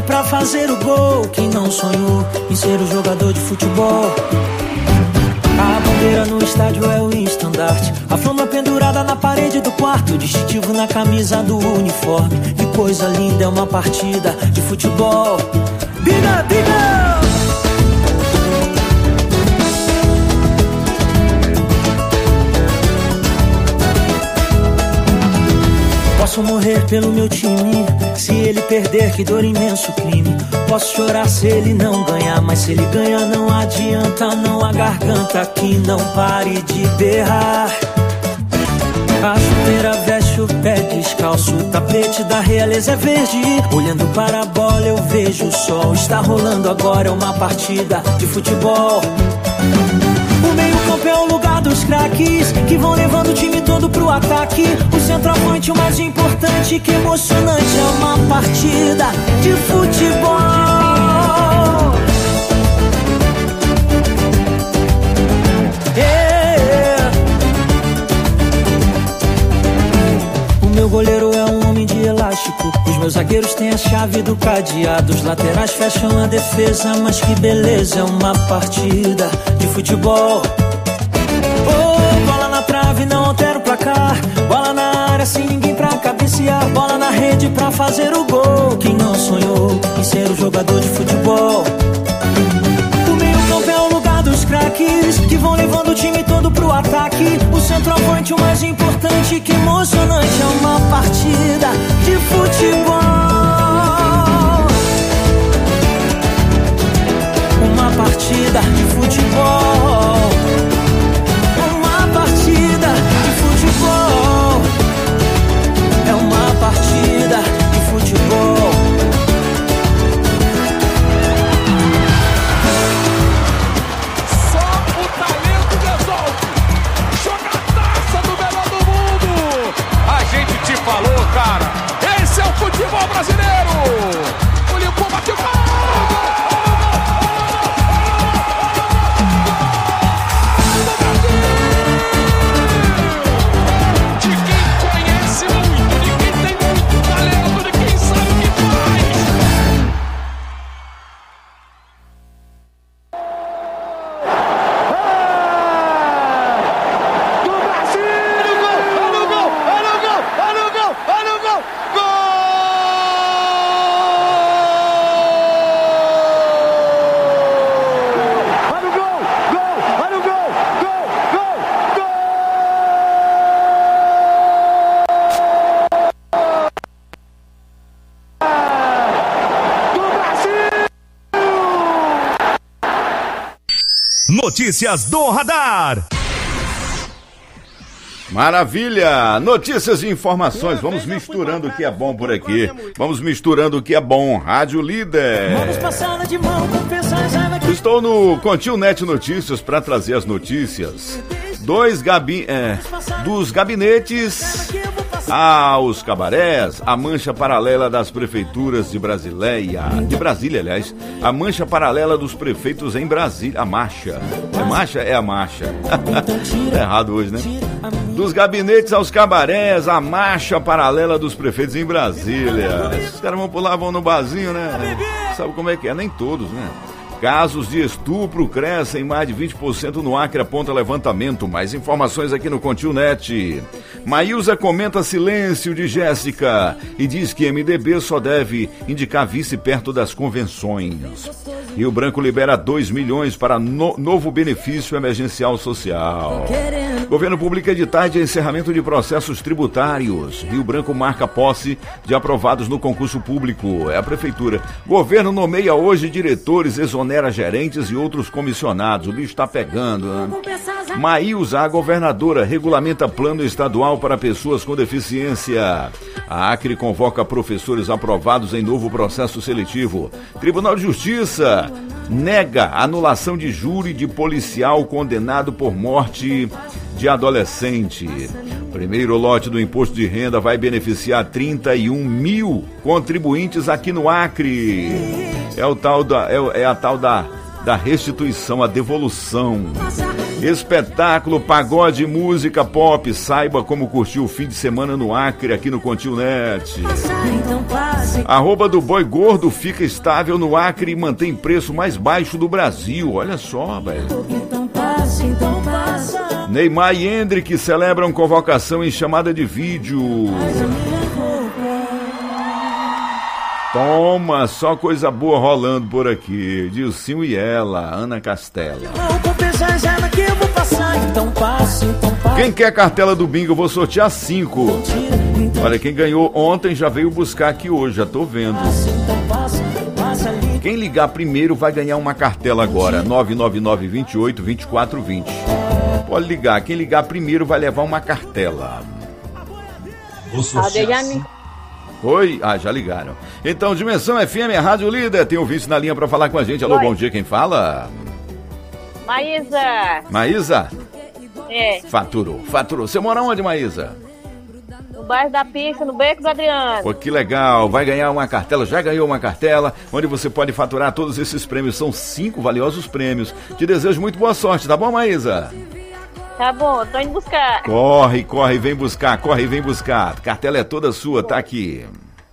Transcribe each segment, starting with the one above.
pra fazer o gol. Quem não sonhou em ser o jogador de futebol? A bandeira no estádio é o estandarte, a fama pendurada na parede do quarto, o distintivo na camisa do uniforme. Que coisa linda é uma partida de futebol. Biga, biga! Posso morrer pelo meu time, se ele perder, que dor, imenso crime. Posso chorar se ele não ganhar, mas se ele ganhar não adianta, não há garganta que não pare de berrar. A chuteira veste o pé descalço, o tapete da realeza é verde. Olhando para a bola eu vejo o sol, está rolando agora uma partida de futebol. O meio-campo é o lugar dos craques, que vão levando o time todo pro ataque. O centroavante, o mais importante, que emocionante é uma partida de futebol. O meu goleiro é um homem de elástico, os meus zagueiros têm a chave do cadeado, os laterais fecham a defesa, mas que beleza, é uma partida de futebol. Oh, bola na trave, não altera o placar, bola na área sem ninguém pra cabecear, bola na rede pra fazer o gol. Quem não sonhou em ser o jogador de futebol? O meio-campo é o lugar dos craques, que vão levando o time todo pro ataque. O centroavante, o mais importante, que emocionante é uma partida de futebol. Uma partida de futebol. Uma partida de futebol. É uma partida de futebol. Só o talento resolve. Jogadaça do melhor do mundo. A gente te falou, cara. Esse é o futebol brasileiro. O Limpou bateu gol. Notícias do Radar. Maravilha! Notícias e informações. Vamos misturando o que é bom por aqui. Vamos misturando o que é bom. Rádio Líder. Estou no Continue Net Notícias para trazer as notícias dos gabinetes aos cabarés, a mancha paralela das prefeituras de Brasília, aliás, a mancha paralela dos prefeitos em Brasília, a marcha. É marcha? É a marcha. Tá errado hoje, né? Dos gabinetes aos cabarés, a marcha paralela dos prefeitos em Brasília. Esses caras vão pular, vão no barzinho, né? Sabe como é que é? Nem todos, né? Casos de estupro crescem mais de 20% no Acre, aponta levantamento. Mais informações aqui no Continue Net. Maísa comenta silêncio de Jéssica e diz que MDB só deve indicar vice perto das convenções. Rio Branco libera 2 milhões para novo benefício emergencial social. Governo publica editais de encerramento de processos tributários. Rio Branco marca posse de aprovados no concurso público. É a prefeitura. Governo nomeia hoje diretores, exonera gerentes e outros comissionados. O bicho está pegando, né? Maísa, a governadora, regulamenta plano estadual para pessoas com deficiência. A Acre convoca professores aprovados em novo processo seletivo. Tribunal de Justiça nega anulação de júri de policial condenado por morte de adolescente. Primeiro lote do imposto de renda vai beneficiar 31 mil contribuintes aqui no Acre. É a tal da restituição, a devolução. Espetáculo, pagode, música pop. Saiba como curtir o fim de semana no Acre, aqui no Continente. Arroba do Boi Gordo fica estável no Acre e mantém preço mais baixo do Brasil. Olha só, velho. Neymar e Hendrick celebram convocação em chamada de vídeo. Toma, só coisa boa rolando por aqui. Dilcinho e ela, Ana Castela. Quem quer cartela do bingo? Eu vou sortear 5. Olha, quem ganhou ontem já veio buscar aqui hoje, já tô vendo. Quem ligar primeiro vai ganhar uma cartela agora, 999-28-2420. Pode ligar, quem ligar primeiro vai levar uma cartela. Vou sortear 5. Oi? Ah, já ligaram. Então, Dimensão FM, a Rádio Líder. Tem ouvinte na linha pra falar com a gente. Alô, Bom dia, quem fala? Maísa. Maísa? É. Faturou. Você mora onde, Maísa? No bairro da Pista, no Beco do Adriano. Pô, que legal. Vai ganhar uma cartela, já ganhou uma cartela, onde você pode faturar todos esses prêmios. São 5 valiosos prêmios. Te desejo muito boa sorte, tá bom, Maísa? Tá bom, tô indo buscar. Corre, vem buscar, Cartela é toda sua, tá aqui.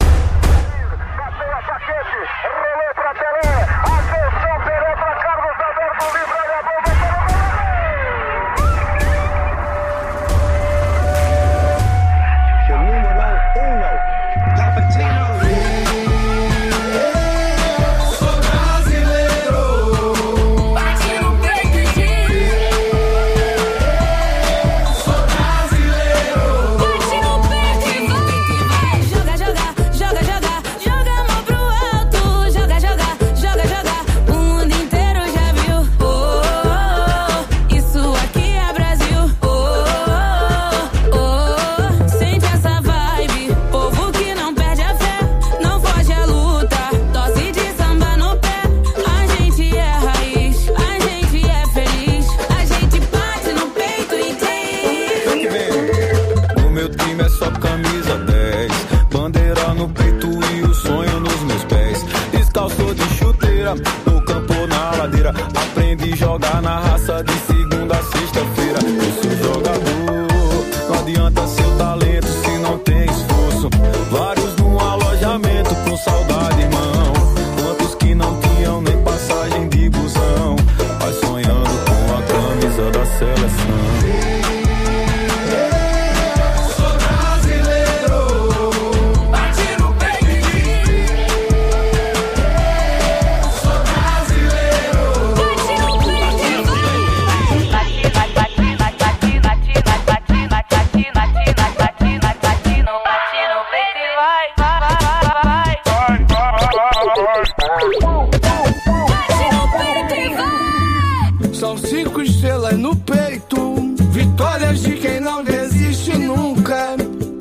São 5 estrelas no peito, vitórias de quem não desiste nunca.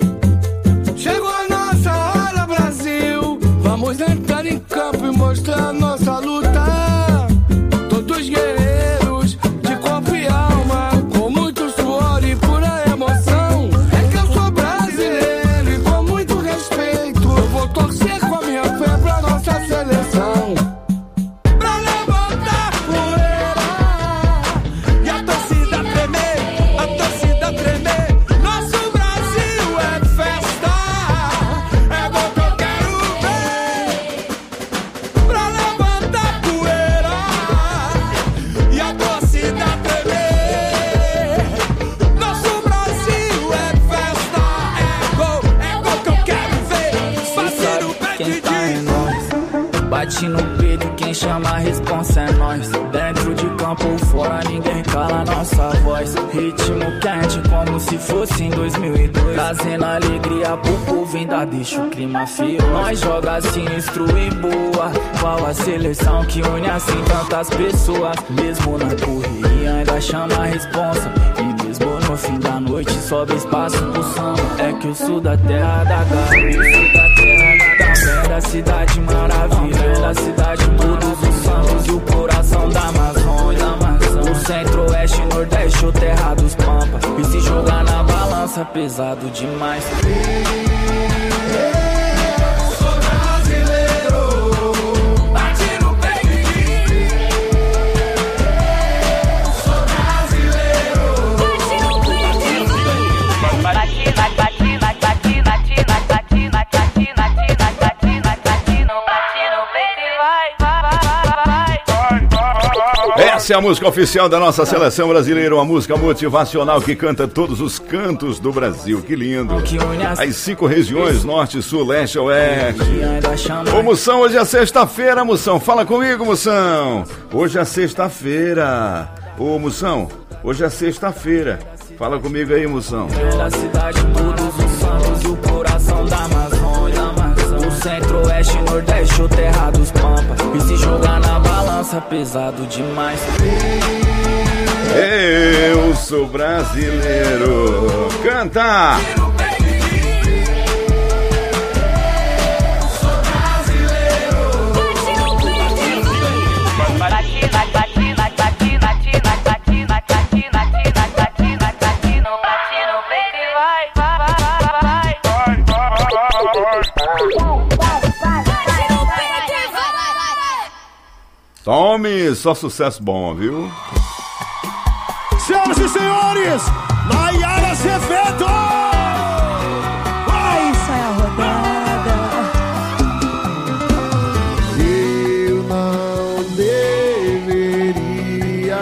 Chegou a nossa hora, Brasil. Vamos entrar em campo e mostrar nossa luta. Todos guerreiros de corpo e alma, com muito suor e pura emoção. É que eu sou brasileiro e com muito respeito eu vou torcer com a minha fé pra nossa seleção. Bate no peito, quem chama a responsa é nós. Dentro de campo ou fora, ninguém cala nossa voz. Ritmo quente, como se fosse em 2002. Trazendo alegria pro povo, ainda deixa o clima frio. Nós joga sinistro e boa. Qual a seleção que une assim tantas pessoas? Mesmo na correria, ainda chama a responsa. E mesmo no fim da noite, sobe espaço pro samba. É que eu sou da terra da garra, eu sou da terra da cidade maravilha, da cidade todos os santos e o coração da Amazônia. O centro-oeste, nordeste, o terra dos pampas. E se jogar na balança, pesado demais. Sou brasileiro, bate no peito. Sou brasileiro. Essa é a música oficial da nossa seleção brasileira, uma música motivacional que canta todos os cantos do Brasil. Que lindo! As 5 regiões, norte, sul, leste, oeste. Ô Moção, hoje é sexta-feira, Moção. Fala comigo, Moção. Hoje é sexta-feira. Ô Moção, hoje é sexta-feira. Fala comigo aí, Moção. Da cidade, todos os santos, o coração da Amazônia. O centro-oeste, nordeste, o terra dos pampas. E se jogar na balança, pesado demais. Eu sou brasileiro. Canta! Tome, só sucesso bom, viu? Senhoras e senhores, Nayara Azevedo! Aí sai a rodada. Eu não deveria,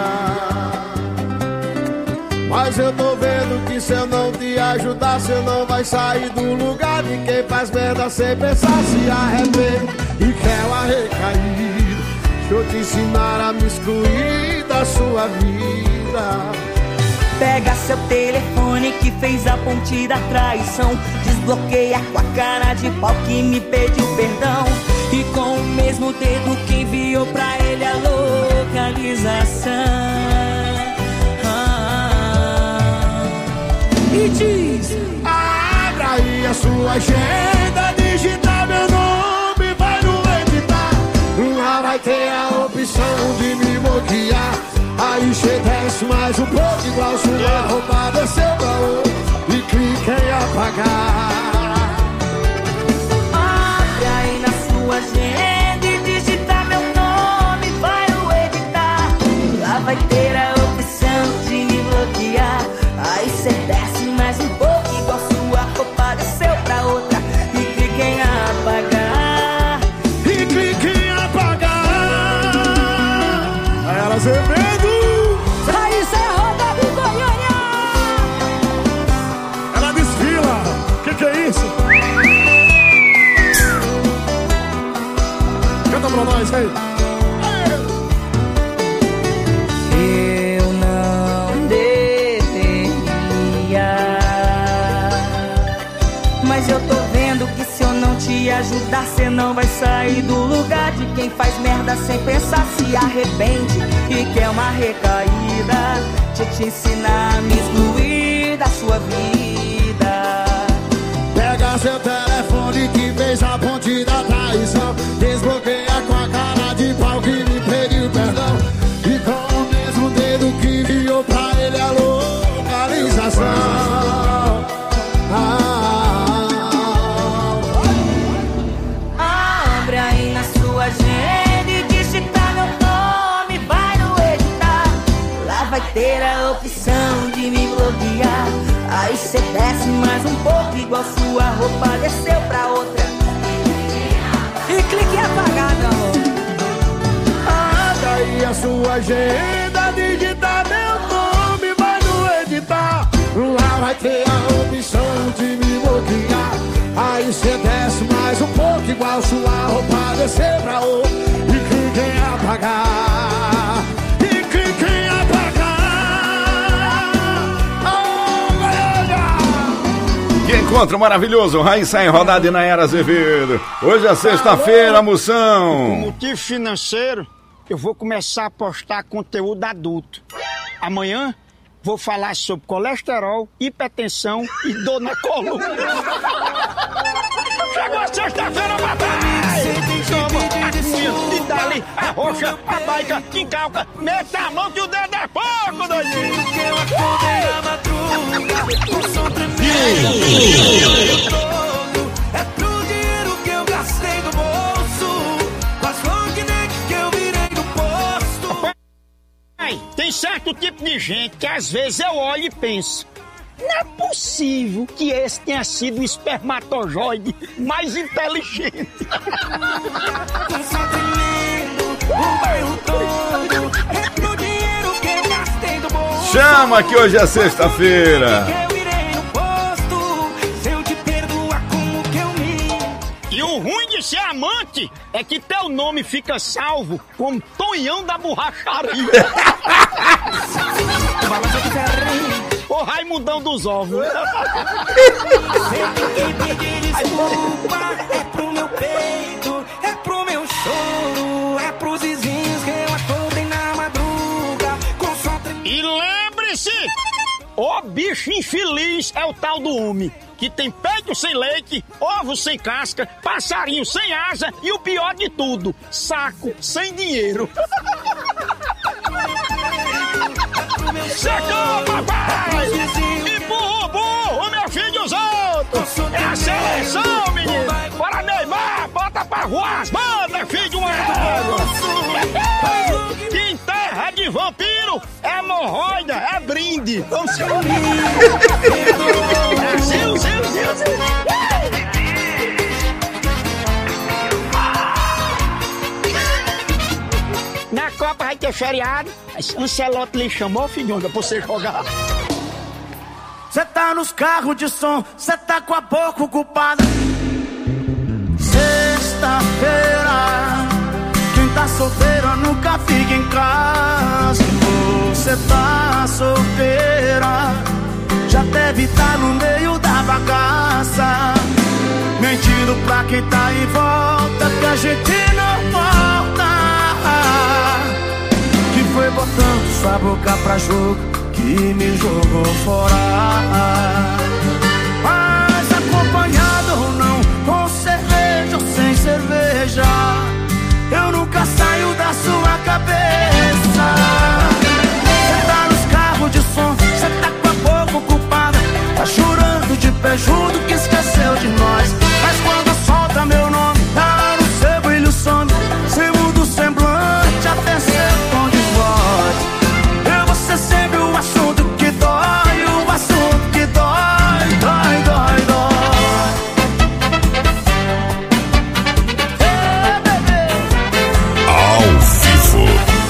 mas eu tô vendo que se eu não te ajudar, você não vai sair do lugar de quem faz merda sem pensar, se arrepende e quer uma recaída. Deixa eu te ensinar a me excluir da sua vida. Pega seu telefone que fez a ponte da traição. Desbloqueia com a cara de pau que me pediu perdão. E com o mesmo dedo que enviou pra ele a localização. E diz: abra aí a sua agenda, digita meu nome, vai no editar. Lá vai ter a opção de me bloquear. Aí cê desce mais um pouco, igual sua roupa desceu pra outro, e clica em apagar. Abre aí na sua agenda e digita meu nome, vai no editar. Lá vai ter a opção de me bloquear. Aí cê desce mais um pouco, igual sua roupa desceu pra outra, e clica em apagar. E clica em apagar. Aí ela Azevedo. Isso é a roda do Goiânia. Ela desfila. Que é isso? Canta pra nós aí. Eu não deveria, mas eu tô vendo que se eu não te ajudar, cê não vai sair do lugar de quem faz merda sem pensar, se arrepende e quer uma recaída. Deixa eu te ensinar a me excluir da sua vida. Pega seu telefone que fez a ponte da traição. Desbloqueia com a cara de pau que me pediu perdão. E com o mesmo dedo que enviou pra ele a localização. Abre aí na sua agenda e digita meu nome, vai no editar. Lá vai ter a opção de me bloquear. Aí cê desce mais um pouco, igual sua roupa desceu pra outra, e clique em apagar, meu amor. Abre aí a sua agenda, digita meu nome, vai no editar. Lá vai ter a opção de me bloquear. Aí cê desce mais um pouco, igual sua roupa descer pra outra, e clica em apagar. E clica em apagar. Que encontro maravilhoso, Raíssa em rodada e Nayara Azevedo. Hoje é sexta-feira, Moção. Por motivo financeiro, eu vou começar a postar conteúdo adulto. Amanhã vou falar sobre colesterol, hipertensão e dor na coluna. Chegou a sexta-feira, papai! Toma, assim, e dali, a roxa, a baica, encalca, meta a mão que o dedo é pouco, doidinho! Eu acordei na madruga, o som tremendo, é pro dinheiro que eu gastei do bolso, as long neck que eu virei do posto. Tem certo tipo de gente que às vezes eu olho e penso: não é possível que esse tenha sido o espermatozoide mais inteligente. O bairro todo é pro dinheiro Chama que hoje é sexta-feira. E o ruim de ser amante é que teu nome fica salvo como Tonhão da Borracharia. O Raimundão dos Ovos. É pro meu peito, é pro meu choro, é pros vizinhos que eu acordei na madruga. E lembre-se, o bicho infeliz é o tal do homem, que tem peito sem leite, ovo sem casca, passarinho sem asa e o pior de tudo, saco sem dinheiro. Secou, papai! Empurra o burro, meu filho dos outros! É a seleção, menino! Bora, Neymar! Bota pra voar as bandas, filho de uma que em terra de vampiro é hemorroida, é brinde! Vamos se unir! Brasil, na Copa vai ter feriado. Ancelotti lhe chamou, filhonga, pra você jogar. Cê tá nos carros de som, cê tá com a boca ocupada. Sexta-feira, quem tá solteira nunca fica em casa. Você tá solteira, já deve tá no meio da bagaça, mentindo pra quem tá em volta que a gente não volta. Que foi botando sua boca pra jogo que me jogou fora. Mas acompanhado ou não, com cerveja ou sem cerveja, eu nunca saio da sua cabeça. Cê tá nos carros de som, cê tá com a boca ocupada, tá chorando de pé junto que esqueceu de nós. Mas quando solta meu nome, tá no seu brilho some, cê muda o semblante até seu tom de voz. Eu vou ser sempre o assunto que dói, o assunto que dói, dói, dói, dói. Hey, bebê. Ao vivo.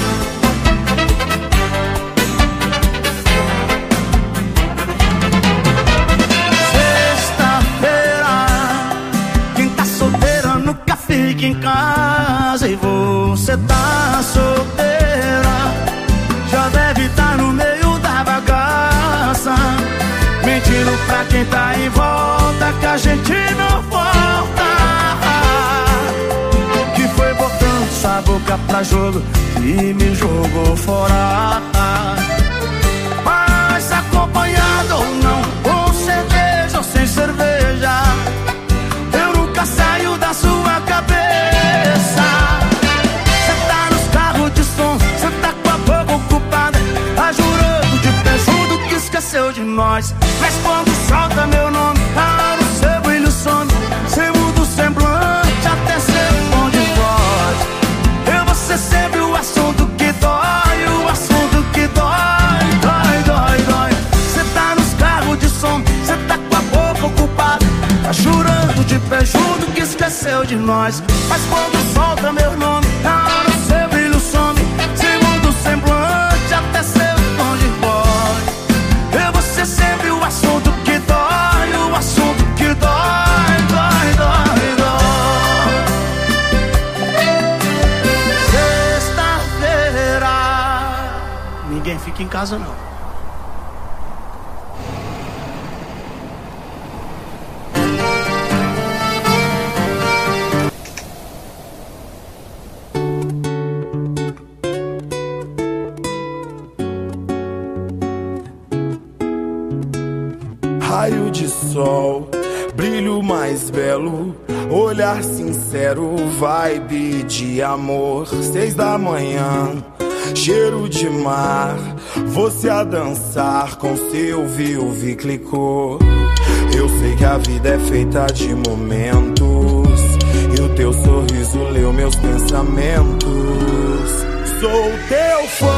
Sexta-feira, quem tá solteira nunca fica em casa. E você tá solteira, já deve tá no meio da bagaça, mentindo pra quem tá em volta que a gente não volta. Que foi botando sua boca pra jogo e me jogou fora. Mas acompanhado ou não, com cerveja ou sem cerveja, eu nunca saio da sua cabeça. Cê tá nos carros de som, cê tá com a boca ocupada, tá jurando de pé junto que esqueceu de nós. Mas quando solta meu nome, tá no seu brilho some, cê muda o semblante até seu tom de voz. Eu vou ser sempre o assunto que dói, o assunto que dói, dói, dói, dói. Cê tá nos carros de som, cê tá com a boca ocupada, tá chorando de pé junto que esqueceu de nós. Mas quando solta meu nome, tá no seu brilho some, cê muda o semblante até seu tom de voz. Eu vou ser sempre o assunto que dói, o assunto que dói, dói, dói, dói. Sexta-feira, ninguém fica em casa não. Raio de sol, brilho mais belo, olhar sincero, vibe de amor. 6 da manhã, cheiro de mar, você a dançar com seu vi clicou. Eu sei que a vida é feita de momentos, e o teu sorriso leu meus pensamentos. Sou teu fã,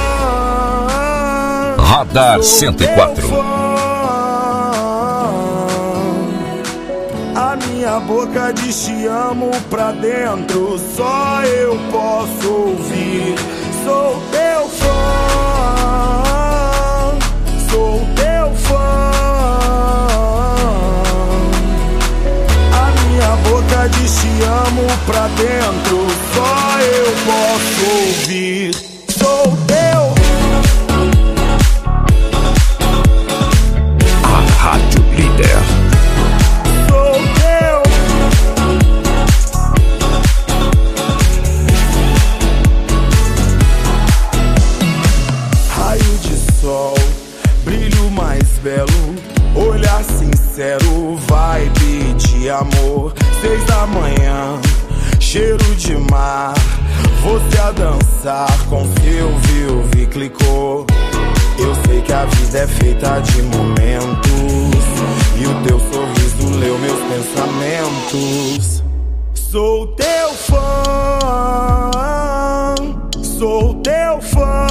Radar 104. A minha boca diz te amo pra dentro, só eu posso ouvir. Sou teu fã, sou teu fã. A minha boca diz te amo pra dentro, só eu posso ouvir. Sou teu. A Rádio Líder. Sou teu. Raio de sol, brilho mais belo, olhar sincero, vibe de amor. 6 da manhã, cheiro de mar, você a dançar com seu Vilve clicou. Eu sei que a vida é feita de momentos, e o teu sorriso leu meus pensamentos. Sou teu fã, sou teu fã.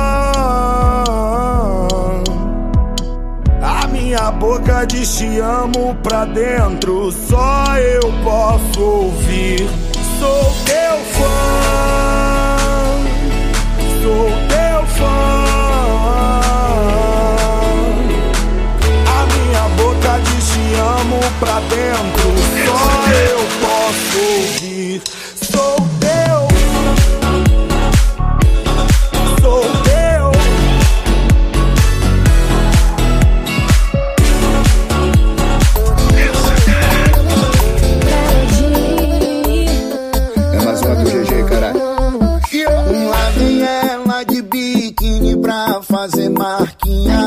A minha boca diz te amo pra dentro, só eu posso ouvir. Sou teu fã, sou teu fã. A minha boca diz te amo pra dentro, só eu posso ouvir. Sou teu, sou teu. É mais uma do GG, caralho. Lá vem ela de biquíni pra fazer marquinha.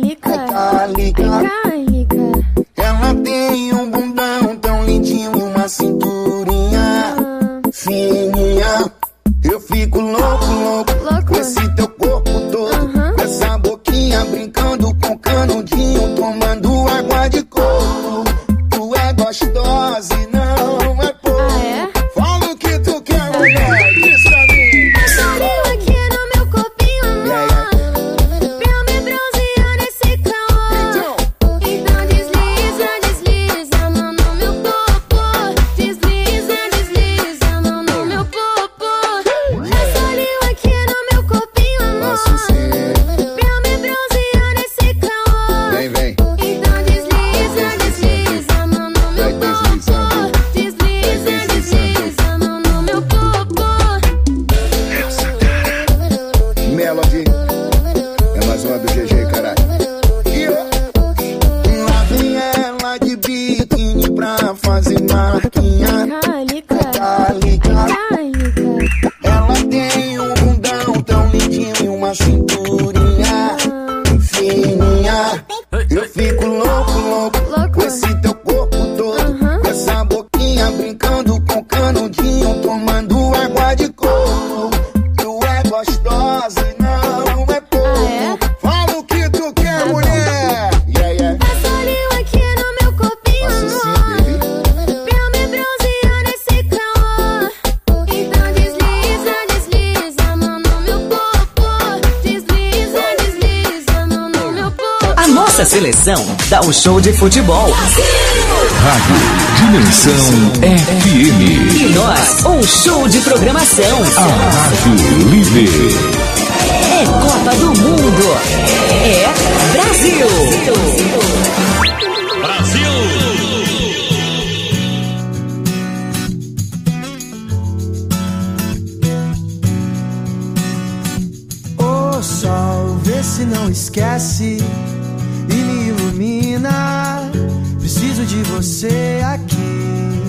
Ela tem um bundão tão lindinho e uma cinturinha fininha. Eu fico louco com esse teu corpo todo, com essa boquinha brincando com canudinho, tomando água de coco. Tu é gostosa e não é pouco. Fala o que tu quer, mulher, diz pra mim. Passarinho aqui no meu corpinho, amor, pra me bronzear nesse calor. Então desliza, desliza, mão no meu popô. Desliza, desliza, mão no meu popô. Passarinho aqui no meu corpinho, amor, pra me bronzear nesse calor. Vem, vem. Então desliza, desliza, mão no meu popô. Desliza, desliza, mão no meu popô. Melody. É mais uma do GG, caralho. Lá vem ela de biquíni pra fazer marquinha. Ela tem um bundão tão lindinho e uma cinturinha fininha. Eu fico louco com esse teu corpo todo, com essa boquinha brincando com canudinho, tomando água de coco. Tu é gostosa e não é pouco. Fala o que tu quer, mulher. Passarinho aqui no meu corpinho, amor, pra me bronzear nesse calor. Então desliza, desliza, mão no meu popô. Desliza, desliza, mão no meu popô. A nossa seleção dá um show de futebol. Rádio Dimensão FM. E nós, um show de programação. A Rádio Líder. É Copa do Mundo. É Brasil. Ô sol, vê se não esquece e me ilumina. Preciso de você aqui.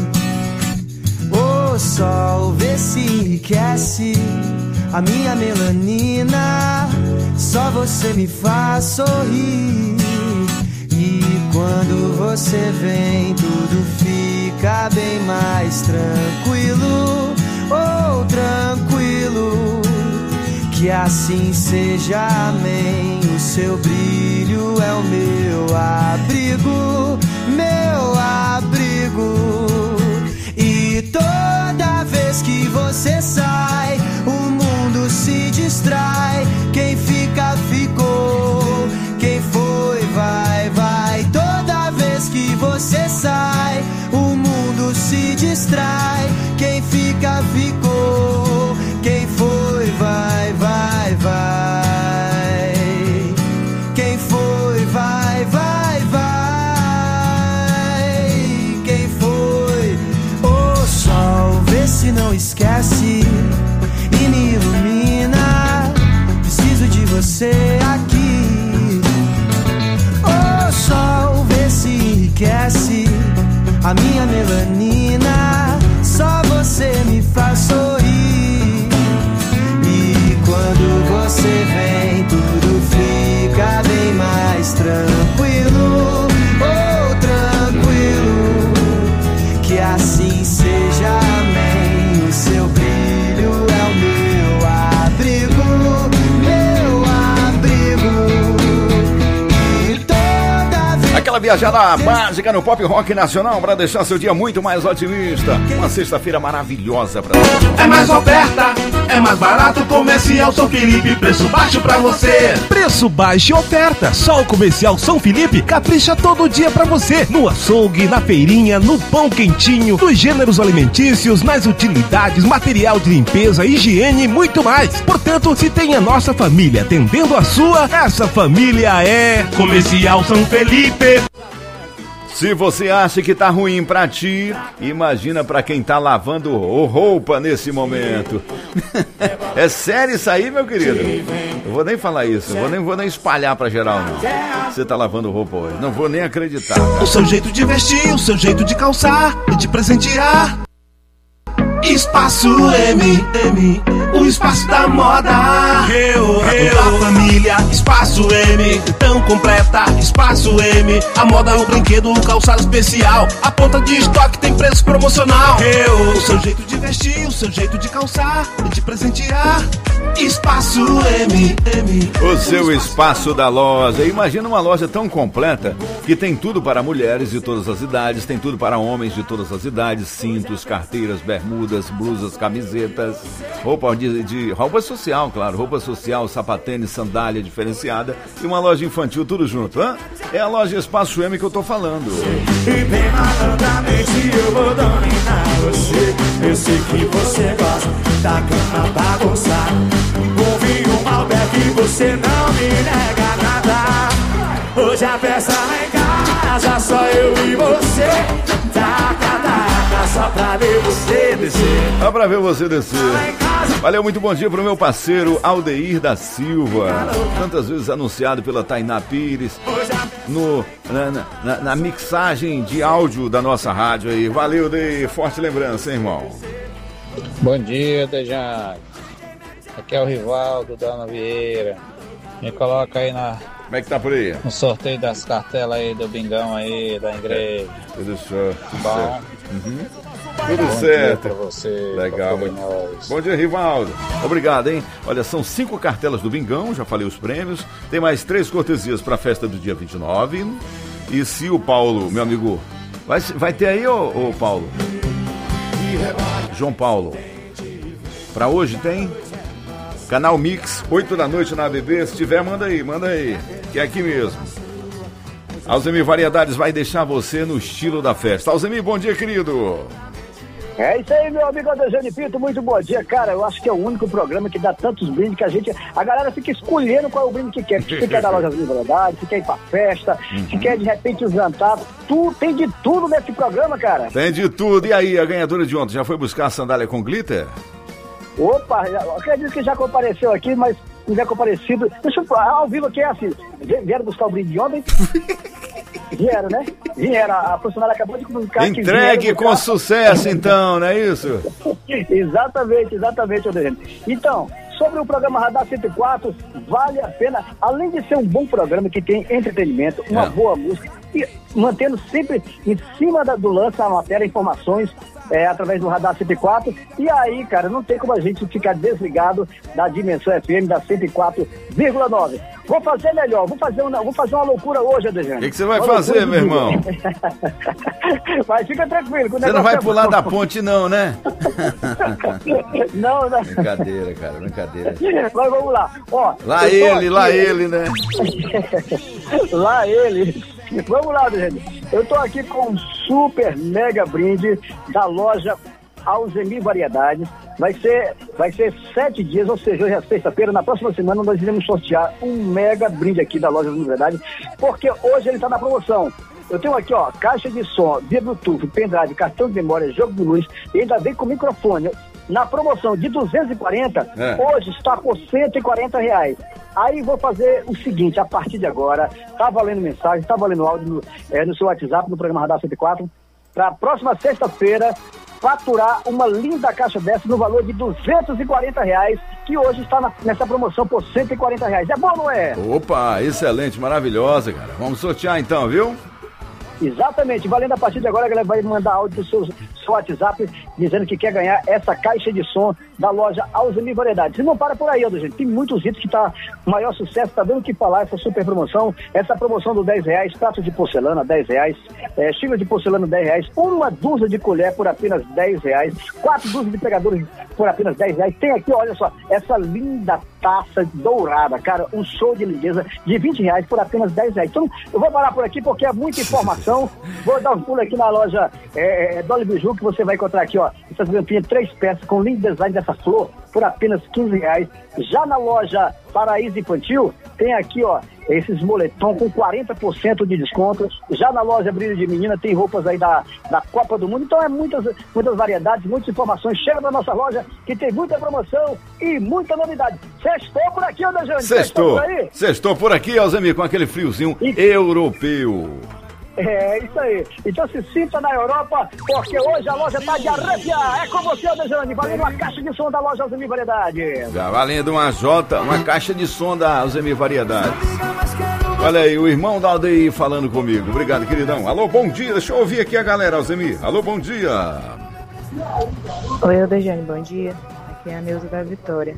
Ô sol, vê se enriquece a minha melanina. Só você me faz sorrir. E quando você vem, tudo fica bem mais tranquilo. Oh, tranquilo. Que assim seja, amém. O seu brilho é o meu abrigo, meu abrigo. E toda vez que você sai, o mundo se distrai. Quem fica, ficou. Quem foi, vai, vai. Toda vez que você sai, o mundo se distrai. Quem fica, ficou. Quem foi, vai, vai, vai. Quem foi, vai. a minha melanina. Só você me faz sorrir. E quando você vem, tudo fica bem mais tranquilo. Oh, tranquilo. Que assim seja, amém. O seu brilho é o meu abrigo, meu abrigo. E toda vez... Aquela viajada básica no pop rock nacional para deixar seu dia muito mais otimista. Uma sexta-feira maravilhosa para você. É mais oferta, é mais barato. Comercial São Felipe, preço baixo pra você. Preço baixo e oferta. Só o Comercial São Felipe capricha todo dia pra você. No açougue, na feirinha, no pão quentinho, nos gêneros alimentícios, nas utilidades, material de limpeza, higiene e muito mais. Portanto, se tem a nossa família atendendo a sua, essa família é Comercial São Felipe. Se você acha que tá ruim pra ti, imagina pra quem tá lavando roupa nesse momento. É sério isso aí, meu querido? Eu vou nem falar isso, vou nem espalhar pra geral, não. Você tá lavando roupa hoje, não vou nem acreditar. O seu jeito de vestir, o seu jeito de calçar e de presentear. Espaço M, o espaço da moda. Pra toda a família, Espaço M, tão completa, Espaço M. A moda, o brinquedo, o calçado especial. A ponta de estoque tem preço promocional. O seu jeito de vestir, o seu jeito de calçar e de presentear. Espaço M. O seu espaço da loja. Imagina uma loja tão completa que tem tudo para mulheres de todas as idades, tem tudo para homens de todas as idades, cintos, carteiras, bermudas, blusas, camisetas, roupa social, claro, roupa social, sapatênis, sandália diferenciada e uma loja infantil, tudo junto, hein? É a loja Espaço M que eu tô falando. E bem malandramente eu vou dominar você. Eu sei que você gosta da cama bagunçada. Um vinho Malbec e você não me nega nada. Hoje a festa lá em casa, só eu e você. Só pra ver você descer. Só pra ver você descer. Valeu, muito bom dia pro meu parceiro Aldeir da Silva. Tantas vezes anunciado pela Tainá Pires na mixagem de áudio da nossa rádio aí. Valeu, Aldeir. Forte lembrança, hein, irmão? Bom dia, Dejane. Aqui é o Rivaldo da Ana Vieira. Me coloca aí Como é que tá por aí? no sorteio das cartelas aí do Bingão aí, da igreja. Tudo certo. Bom. Tudo Bom certo. dia pra você. Legal. Bom dia, Rivaldo. Obrigado, hein? Olha, são 5 cartelas do Bingão, já falei os prêmios. Tem mais 3 cortesias pra festa do dia 29. E se o Paulo, meu amigo, vai ter aí, ô Paulo? João Paulo. Pra hoje tem? Canal Mix, 8 da noite na ABB. Se tiver, manda aí. Que é aqui mesmo. Alzemir Variedades vai deixar você no estilo da festa. Alzemir, bom dia, querido. É isso aí, meu amigo Adejane Pinto, muito bom dia, cara. Eu acho que é o único programa que dá tantos brindes que a galera fica escolhendo qual é o brinde que quer. Se quer da loja de verdade, se quer ir pra festa, se quer de repente um jantar. Tem de tudo nesse programa, cara. Tem de tudo. E aí, a ganhadora de ontem já foi buscar a sandália com glitter? Opa, eu acredito que já compareceu aqui, mas não é comparecido. Deixa eu ao vivo aqui, é assim. Vieram buscar o brinde de ontem? Vieram, né? Vieram. A funcionária acabou de comunicar. Entregue com sucesso, então, não é isso? Exatamente, Adriano. Então, sobre o programa Radar 104, vale a pena, além de ser um bom programa que tem entretenimento, uma boa música, e mantendo sempre em cima do lance a matéria, informações, através do Radar 104. E aí, cara, não tem como a gente ficar desligado da Dimensão FM da 104,9. Vou fazer melhor, vou fazer uma loucura hoje, Adriano. O que você vai fazer, meu irmão? Mas fica tranquilo. Você não vai pular da ponte, não, né? Não. Brincadeira, cara, brincadeira. Mas vamos lá. Ó, lá ele, né? Lá ele. Vamos lá, Adriano. Eu tô aqui com um super mega brinde da loja Alzemir Variedades. Vai ser 7 dias, ou seja, hoje é sexta-feira. Na próxima semana nós iremos sortear um mega brinde aqui da loja Alzemir Variedades, porque hoje ele está na promoção. Eu tenho aqui, ó, caixa de som, via Bluetooth, pendrive, cartão de memória, jogo de luz, e ainda vem com microfone. Na promoção de 240, hoje está por R$140. Aí vou fazer o seguinte, a partir de agora, tá valendo mensagem, tá valendo áudio no seu WhatsApp, no programa Radar 104. para a próxima sexta-feira, faturar uma linda caixa dessa no valor de R$240, que hoje está nessa promoção por R$140. É bom, não é? Opa, excelente, maravilhosa, cara. Vamos sortear então, viu? Exatamente, valendo a partir de agora, a galera vai mandar áudio do seu WhatsApp dizendo que quer ganhar essa caixa de som da loja Alzemir Variedades. E não para por aí, gente. Tem muitos itens que tá o maior sucesso, tá dando o que falar essa super promoção. Essa promoção do R$10, prato de porcelana R$10, xícara de porcelana R$10, uma dúzia de colher por apenas R$10, 4 dúzias de pegadores por apenas R$10. Tem aqui, olha só, essa linda taça dourada, cara, um show de lindeza de R$20 por apenas R$10. Então, eu vou parar por aqui porque é muita informação. Vou dar um pulo aqui na loja Dolly Biju, que você vai encontrar aqui, ó, essas grampinhas, 3 peças com lindo design dessa flor por apenas R$15. Já na loja Paraíso Infantil, tem aqui, ó, esses moletom com 40% de desconto. Já na loja Brilho de Menina tem roupas aí da Copa do Mundo. Então é muitas variedades, muitas informações. Chega na nossa loja que tem muita promoção e muita novidade. Sextou por aqui, Aldejane? Sextou por aqui, Alzemir, com aquele friozinho europeu. É, isso aí. Então se sinta na Europa, porque hoje a loja tá de arrepiar. É com você, Aldejane, valendo uma caixa de som da loja Alzemir Variedades. Já valendo uma caixa de som da Alzemir Variedades. Olha aí, o irmão da Aldeir falando comigo. Obrigado, queridão. Alô, bom dia. Deixa eu ouvir aqui a galera, Alzemir. Alô, bom dia. Oi, Aldejane, bom dia. Aqui é a Neuza da Vitória.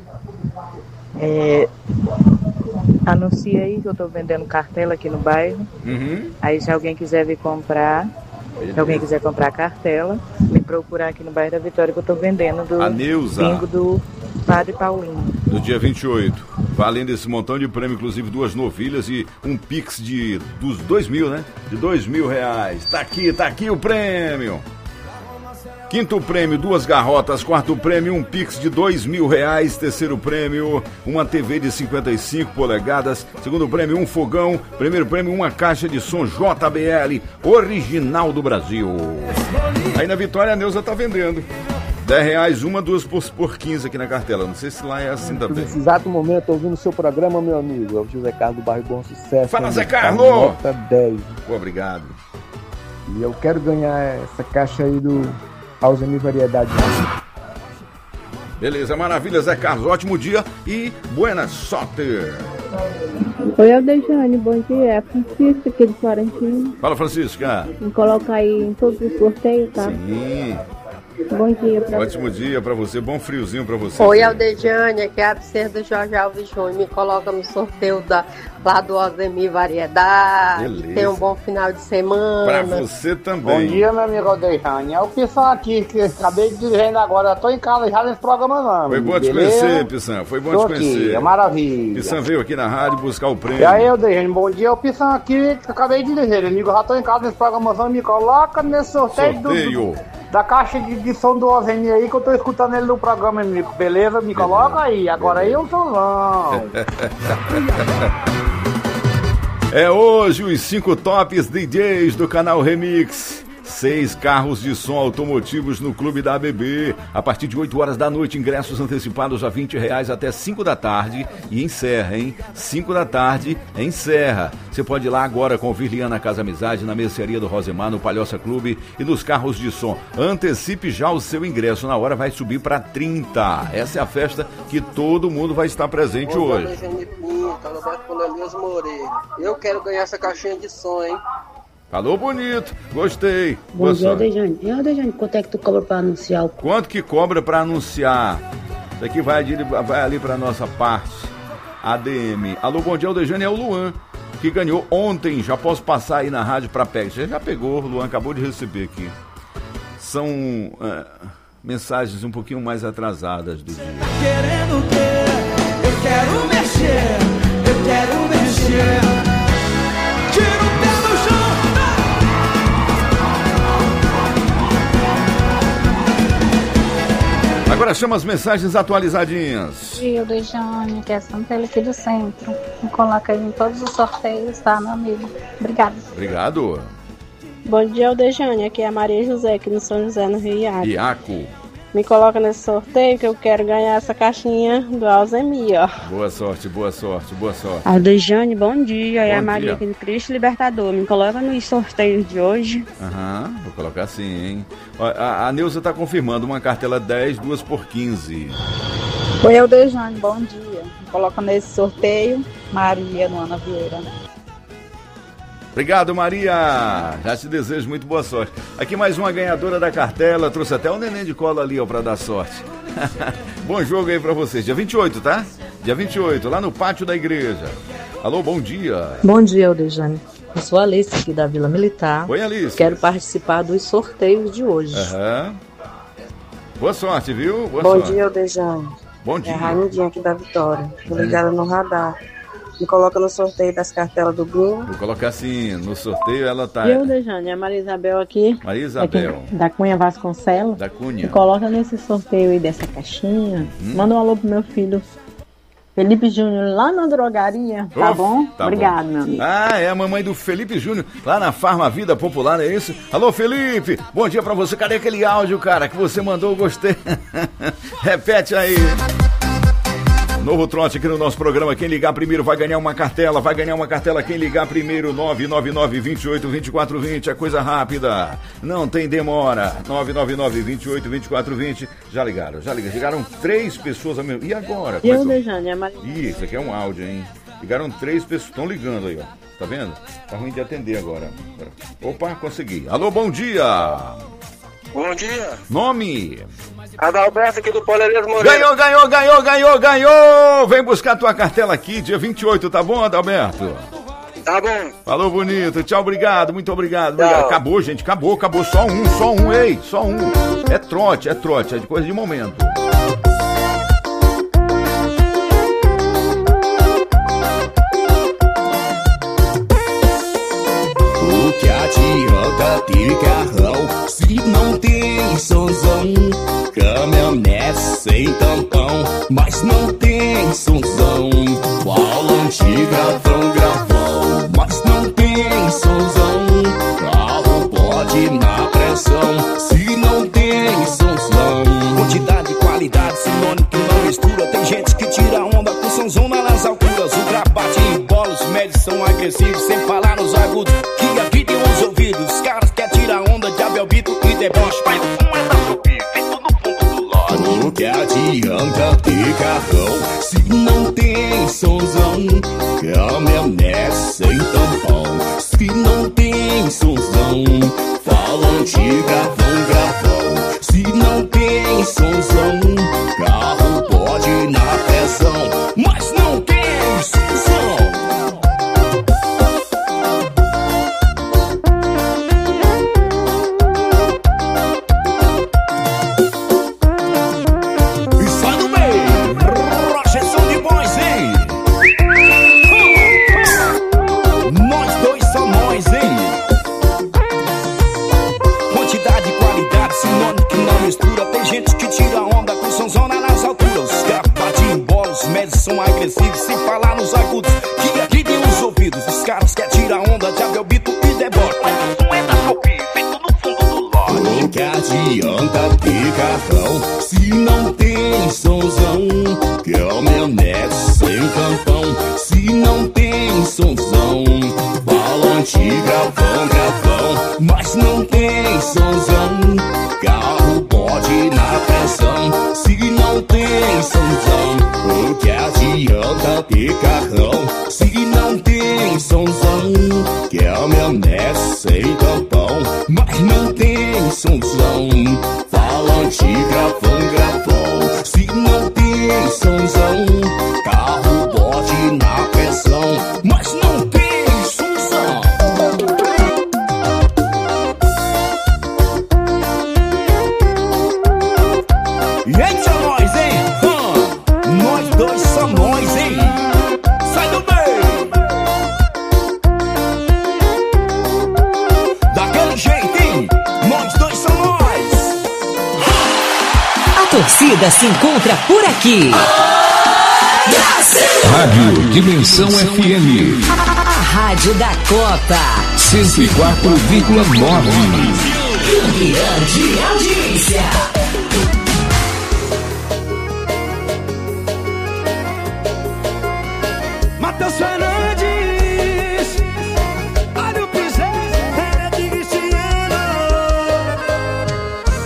Anuncia aí que eu tô vendendo cartela aqui no bairro. Aí se alguém quiser vir comprar, se alguém quiser comprar cartela, me procurar aqui no bairro da Vitória, que eu tô vendendo do bingo do Padre Paulinho. Do dia 28. Valendo esse montão de prêmio, inclusive 2 novilhas e um pix dos 2 mil, né? De R$2.000. Tá aqui o prêmio. Quinto prêmio, 2 garrotas. Quarto prêmio, um pix de R$2.000. Terceiro prêmio, uma TV de 55 polegadas. Segundo prêmio, um fogão. Primeiro prêmio, uma caixa de som JBL, original do Brasil. Aí na Vitória a Neuza tá vendendo R$10 uma, 2 por 15 aqui na cartela. Não sei se lá é assim também. Nesse exato momento, ouvindo o seu programa, meu amigo. É o José Carlos do bairro Bom Sucesso. Fala, Zé Carlos! Nota 10. Pô, obrigado. E eu quero ganhar essa caixa aí do Alzemir Variedades. Beleza, maravilha, Zé Carlos. Ótimo dia e buena sorte. Oi, Aldejane, bom dia. É a Francisca aqui do Florentino. Fala, Francisca. Me coloca aí em todos os sorteios, tá? Sim. Bom dia pra Ótimo dia pra você, bom friozinho pra você. Oi, Aldejane, aqui é a Abcer do Jorge Alves Júnior. Me coloca no sorteio lá do Alzemir Variedade. Beleza. Tenha um bom final de semana. Pra você também. Bom dia, meu amigo Aldejane. É o Pissan aqui, que acabei de dizer agora. Eu tô em casa já nesse programa, não. Foi bom te conhecer, Pissan. Foi bom te conhecer. Aqui, é maravilha. Pissan veio aqui na rádio buscar o prêmio. E aí, Aldejane, bom dia. É o Pissan aqui, que acabei de dizer, amigo. Já tô em casa nesse programa, me coloca nesse sorteio. Da caixa de som do Alzemir aí, que eu tô escutando ele no programa, amigo. Beleza? Me coloca aí. Agora aí eu sou não. É hoje os 5 tops DJs do canal Remix. 6 carros de som automotivos no Clube da ABB. A partir de 8 horas da noite, ingressos antecipados a R$20 até 5 da tarde. E encerra, hein? 5 da tarde, encerra. Você pode ir lá agora conferir Liana Casa Amizade, na mercearia do Rosemar, no Palhoça Clube e nos carros de som. Antecipe já o seu ingresso, na hora vai subir para 30. Essa é a festa que todo mundo vai estar presente hoje. Eu quero ganhar essa caixinha de som, hein? Falou bonito, gostei. Bom dia, Aldejane. E Aldejane, quanto é que tu cobra pra anunciar o... Quanto que cobra pra anunciar? Isso aqui vai ali pra nossa parte ADM. Alô, bom dia, Aldejane, é o Luan, que ganhou ontem. Já posso passar aí na rádio pra pegar. Você já pegou, o Luan acabou de receber aqui. São mensagens um pouquinho mais atrasadas do dia. Tá querendo o quê? Eu quero mexer, eu quero mexer. Tira o pé do chão. Agora chama as mensagens atualizadinhas. Dia, Aldejane, que é Santana aqui do centro. Me coloca aí em todos os sorteios, tá, meu amigo? Obrigado. Obrigado. Bom dia, Aldejane. Aqui é a Maria José, aqui no São José, no Rio Iaco. Iaco. Me coloca nesse sorteio que eu quero ganhar essa caixinha do Alzemir, ó. Boa sorte, boa sorte, boa sorte. Aldejane, bom dia. É a Bom Maria dia. aqui do Cristo Libertador. Me coloca nos sorteios de hoje. Aham, vou colocar assim, hein? Ó, a Neuza tá confirmando uma cartela 10, 2 por 15. Oi, Aldejane, bom dia. Me coloca nesse sorteio, Maria Luana Vieira. Obrigado, Maria. Já te desejo muito boa sorte. Aqui mais uma ganhadora da cartela. Trouxe até um neném de cola ali, ó, pra dar sorte. Bom jogo aí pra vocês. Dia 28, tá? Dia 28, lá no pátio da igreja. Alô, bom dia. Bom dia, Aldejane. Eu sou a Alice aqui da Vila Militar. Oi, Alice. Quero participar dos sorteios de hoje. Aham. Boa sorte, viu? Boa Bom sorte. dia, Aldejane. Bom dia. É a Raimundinha aqui da Vitória. Tô ligada no radar. Me coloca no sorteio das cartelas do Binho. Vou colocar assim, no sorteio ela tá... E eu, Dejane, é a Maria Isabel aqui. Maria Isabel. Aqui, da Cunha Vasconcelos. Da Cunha. Me coloca nesse sorteio aí dessa caixinha. Manda um alô pro meu filho Felipe Júnior lá na drogaria. Tá bom? Tá Obrigado, bom. meu amigo. Ah, é a mamãe do Felipe Júnior, lá na Farma Vida Popular, é isso? Alô, Felipe, bom dia pra você. Cadê aquele áudio, cara, que você mandou? Eu gostei. Repete aí. Novo trote aqui no nosso programa. Quem ligar primeiro vai ganhar uma cartela. Vai ganhar uma cartela quem ligar primeiro. 999-28-2420. É coisa rápida. Não tem demora. 999-28-2420. Já ligaram, já ligaram. Ligaram 3 pessoas ao mesmo. E agora? E eu, Dejane, é a Maria. Ih, isso aqui é um áudio, hein? Ligaram 3 pessoas. Estão ligando aí, ó. Tá vendo? Tá ruim de atender agora. Opa, consegui. Alô, bom dia. Bom dia. Nome? Adalberto aqui do Poleiros Moreira. Ganhou! Vem buscar tua cartela aqui, dia 28, tá bom, Adalberto? Tá bom. Falou, bonito. Tchau, obrigado, muito obrigado. Tchau. Acabou, gente, acabou. Só um, ei, só um. É trote, é de coisa de momento. O que adianta ter carrão se não tem sonzão? Caminhonete sem tampão, mas não tem sonzão. Volante, gravão, mas não tem sonzão. Carro pode na pressão, se não tem sonzão. Quantidade, qualidade, sinônimo que não mistura. Tem gente que tira onda com sonzona nas alturas. O grapate e bola, os médios são agressivos, sem falar nos agudos, que aqui tem os ouvidos. Os caras querem tirar onda de abelbito e deboche, mas não é da Shopee, feito no fundo do lote. O que adianta ter carrão se não tem sonzão? Caminhonete sem tampão, se não tem sonzão. Falante, gravão, se não tem sonzão. Carro pode ir na pressão, mas não tem sonzão. Sai do meio, projeção de boys, hein? Nós dois somos, hein? Quantidade, qualidade, sinônimo que não mistura. Tem gente que tira onda com sonzona nas alturas. Os caras batem em bola, os médios são agressivos, sem falar nos agudos, que aqui tem os ouvidos. Os caras querem tirar onda de abelbito e deboche, mas não é da Shopee, feito no fundo do lote. O que adianta ter carrão se não tem sonzão? Caminhonete sem tampão, se não tem sonzão. Volante, gravão, mas não tem sonzão. Carro pode ir na pressão, se não tem sonzão. O que adianta ter carrão se não tem sonzão? Caminhonete sem tampão, mas não tem sonzão. Falante, gravão, se não tem sonzão. Carro pode ir na pressão, mas não tem sonzão. Eita, nós, hein? Nós dois somos, hein? Sai do meio! Daquele jeito, hein? Nós dois somos! A torcida se encontra por aqui. Rádio Dimensão FM A rádio da Copa. 104,9. Campeã de audiência.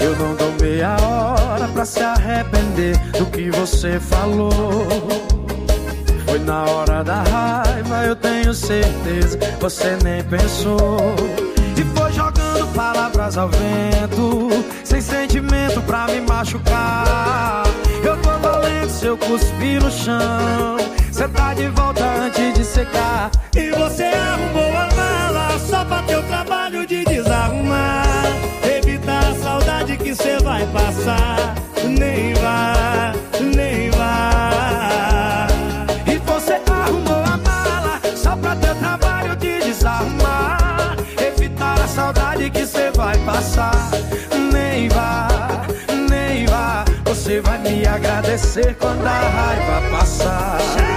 Eu não dou meia hora pra se arrepender do que você falou. Foi na hora da raiva, eu tenho certeza, você nem pensou. E foi jogando palavras ao vento, sem sentimento pra me machucar. Eu tô valendo se eu cuspir no chão, cê tá de volta antes de secar. E você arrumou a mala só pra ter o trabalho de desarrumar. Evitar a saudade que cê vai passar. Nem vá, nem vá. E você arrumou a mala só pra ter o trabalho de desarrumar. Evitar a saudade que cê vai passar. Nem vá, nem vá. Você vai me agradecer quando a raiva passar.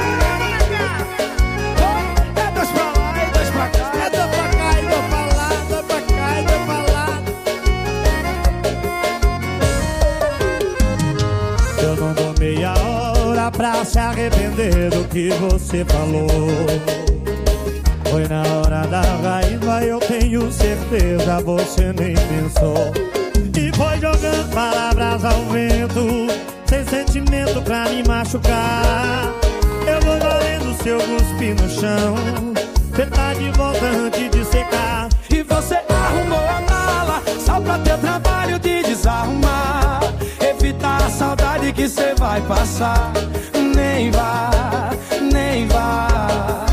É dois pra lá, é dois pra cá, é dois pra cá, e dois pra lá, dois pra cá, e dois pra lá. Eu não dou meia hora pra se arrepender do que você falou. Foi na hora da raiva, eu tenho certeza, você nem pensou. E foi jogando palavras ao vento, sem sentimento pra me machucar. Eu vou valendo seu cuspe no chão, cê tá de volta antes de secar. E você arrumou a mala só pra ter trabalho de desarrumar. Evitar a saudade que cê vai passar. Nem vá, nem vá.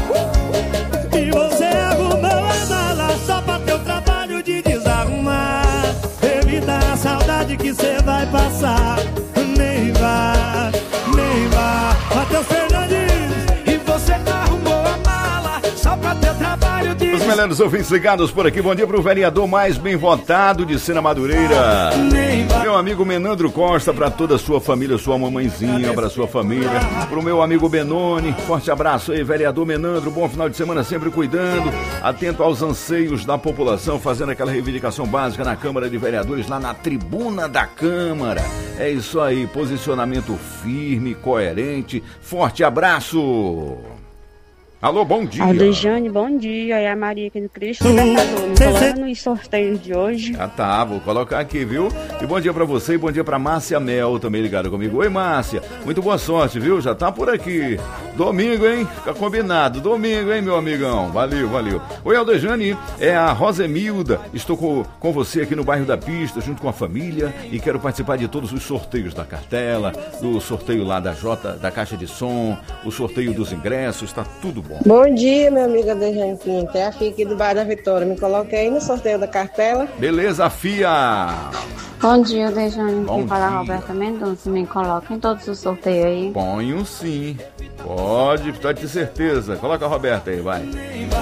E você arrumou a mala só pra ter o trabalho de desarrumar. Evitar a saudade que cê vai passar. Nem vá, nem vá. Matheus Fernandes. E você arrumou a mala só pra ter trabalho de... Os melhores ouvintes ligados por aqui. Bom dia pro vereador mais bem votado de Sena Madureira, meu amigo Menandro Costa, pra toda a sua família, sua mamãezinha, pra sua família, pro meu amigo Benoni, forte abraço aí, vereador Menandro, bom final de semana, sempre cuidando, atento aos anseios da população, fazendo aquela reivindicação básica na Câmara de Vereadores, lá na tribuna da Câmara. É isso aí, posicionamento firme, coerente, forte abraço. Alô, bom dia. Aldejane, bom dia. É a Maria aqui do Cristo Libertador. Me coloca nos sorteios de hoje. Ah, tá, vou colocar aqui, viu? E bom dia pra você e bom dia pra Márcia Mel, também ligada comigo. Oi, Márcia, muito boa sorte, viu? Já tá por aqui. Domingo, hein? Fica combinado. Domingo, hein, meu amigão? Valeu, valeu. Oi, Aldejane, é a Rosemilda. Estou com você aqui no bairro da Pista, junto com a família, e quero participar de todos os sorteios da cartela, do sorteio lá da Caixa de Som, o sorteio dos ingressos, tá tudo bom. Bom dia, minha amiga Dejane Pinto. É a Fia aqui do bairro da Vitória. Me coloquei aí no sorteio da cartela. Beleza, Fia. Bom dia, Dejane. Bom Quem fala dia. Roberta Mendonça. Me coloca em todos os sorteios aí. Ponho sim. Pode ter certeza. Coloca a Roberta aí, vai.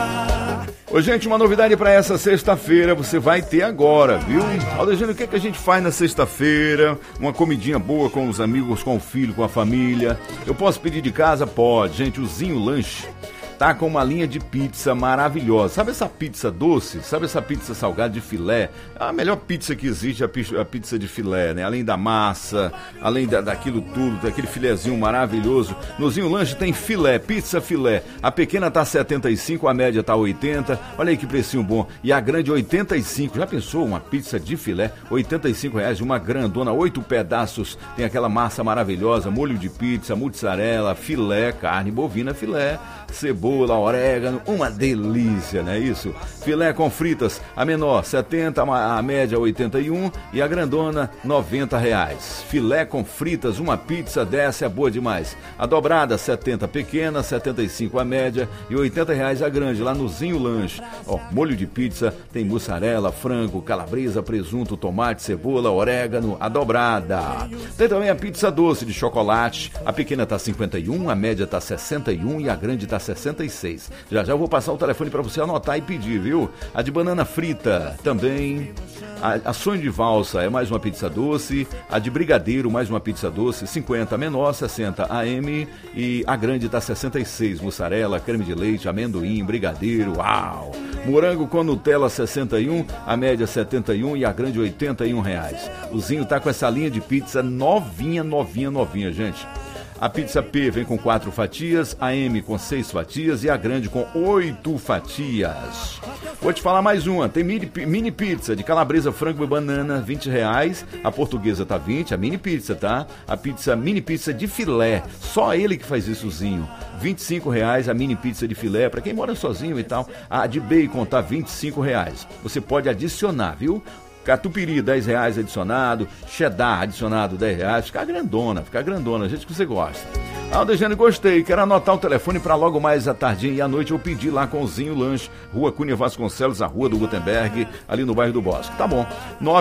Ô, gente, uma novidade para essa sexta-feira, você vai ter agora, viu? Aldejane, o que a gente faz na sexta-feira? Uma comidinha boa com os amigos, com o filho, com a família. Eu posso pedir de casa? Pode. Gente, o Zinho Lanche tá com uma linha de pizza maravilhosa. Sabe essa pizza doce? Sabe essa pizza salgada de filé? A melhor pizza que existe é a pizza de filé, né? Além da massa, além daquilo tudo, daquele filezinho maravilhoso. No Zinho Lanche tem filé, pizza filé. A pequena tá 75, a média tá 80. Olha aí que precinho bom. E a grande 85. Já pensou uma pizza de filé? R$85, uma grandona, 8 pedaços. Tem aquela massa maravilhosa, molho de pizza, mussarela, filé, carne bovina, filé, cebola, orégano, uma delícia, não é isso? Filé com fritas, a menor 70, a média 81 e a grandona R$90. Filé com fritas, uma pizza dessa é boa demais. A dobrada 70 pequena, 75 a média e R$80 a grande, lá no Zinho Lanche. Ó, molho de pizza, tem mussarela, frango, calabresa, presunto, tomate, cebola, orégano, a dobrada. Tem também a pizza doce de chocolate, a pequena tá 51, a média tá 61 e a grande tá 66. Já eu vou passar o telefone para você anotar e pedir, viu? A de banana frita também. A sonho de valsa é mais uma pizza doce. A de brigadeiro, mais uma pizza doce, 50 a menor, 60 AM. E a grande tá 66. Mussarela, creme de leite, amendoim, brigadeiro, uau! Morango com Nutella, 61, a média 71 e a grande R$81. O Zinho tá com essa linha de pizza novinha, gente. A pizza P vem com 4 fatias, a M com 6 fatias e a grande com 8 fatias. Vou te falar mais uma, tem mini pizza de calabresa, frango e banana, R$20. A portuguesa tá 20, a mini pizza, tá? A pizza mini pizza de filé, só ele que faz issozinho, R$25. A mini pizza de filé, para quem mora sozinho e tal. A de bacon tá R$25. Você pode adicionar, viu? Catupiry, R$10 adicionado, cheddar adicionado, R$10, fica grandona, a gente que você gosta. Aldejane, gostei, quero anotar o telefone para logo mais à tardinha e à noite eu pedir lá com o Zinho Lanche, Rua Cunha Vasconcelos, a Rua do Gutenberg, ali no bairro do Bosque. Tá bom,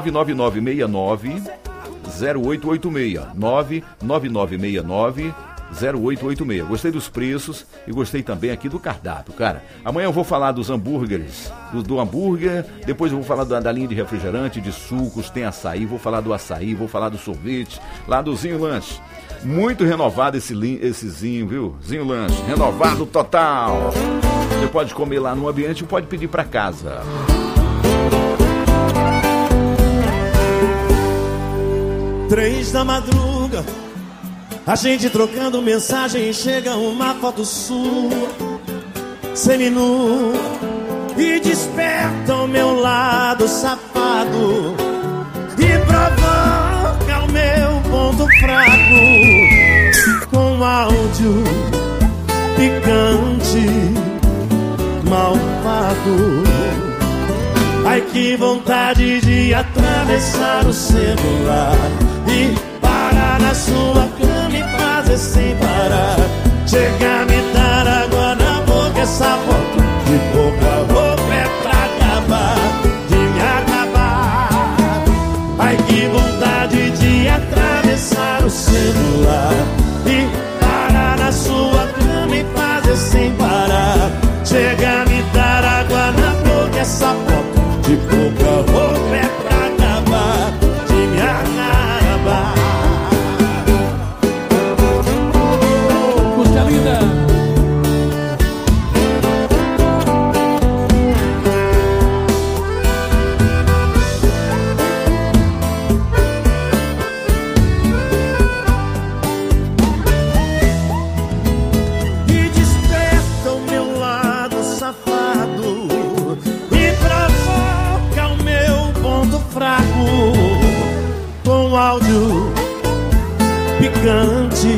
99969-0886, 99969-0886. Gostei dos preços e gostei também aqui do cardápio, cara. Amanhã eu vou falar dos hambúrgueres, do hambúrguer, depois eu vou falar da linha de refrigerante, de sucos, tem açaí, vou falar do açaí, vou falar do sorvete, lá do Zinho Lanche. Muito renovado esse Zinho, viu? Zinho Lanche, renovado total. Você pode comer lá no ambiente ou pode pedir pra casa. Três da madruga, a gente trocando mensagem, chega uma foto sua, seminua, e desperta o meu lado safado e provoca o meu ponto fraco com áudio picante, malvado. Ai, que vontade de atravessar o celular e parar na sua cama e fazer sem parar. Chega a me dar água na boca, essa foto de boca a boca é pra acabar, de me acabar. Ai, que vontade de atravessar o celular e parar na sua cama e fazer sem parar. Chega a me dar água na boca, essa foto de boca a boca é pra acabar, de me acabar. Puxa vida! E desperta o meu lado safado e provoca o meu ponto fraco com áudio picante,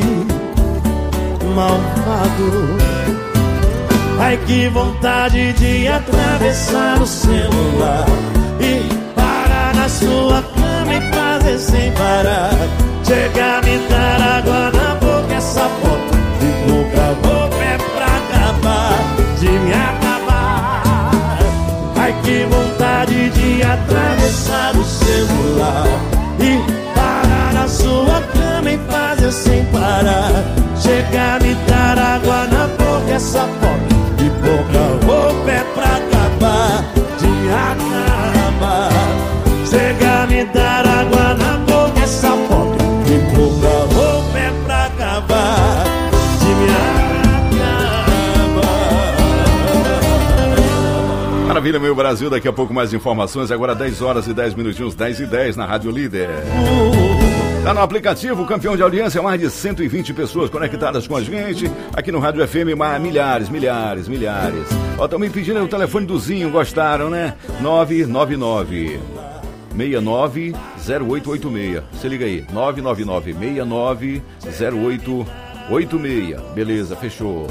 malvado. Ai, que vontade de atravessar o celular e parar na sua cama e fazer sem parar. Chega a me dar água na boca, essa foto de boca a boca é pra acabar, de me acabar. Ai, que vontade de atravessar o celular e parar na sua cama e fazer sem parar. Chega a me dar água na boca, essa foto de boca a boca é pra acabar, de me acabar. Chega a me dar água na boca, essa foto de boca a boca é pra acabar, de me acabar. Maravilha, meu Brasil, daqui a pouco mais informações, agora 10 horas e 10 minutinhos, 10h10 na Rádio Líder. Tá no aplicativo, campeão de audiência, mais de 120 pessoas conectadas com a gente, aqui no Rádio FM, milhares. Ó, estão me pedindo o telefone do Zinho, gostaram, né? 999-690886, você liga aí, 999-690886, beleza, fechou.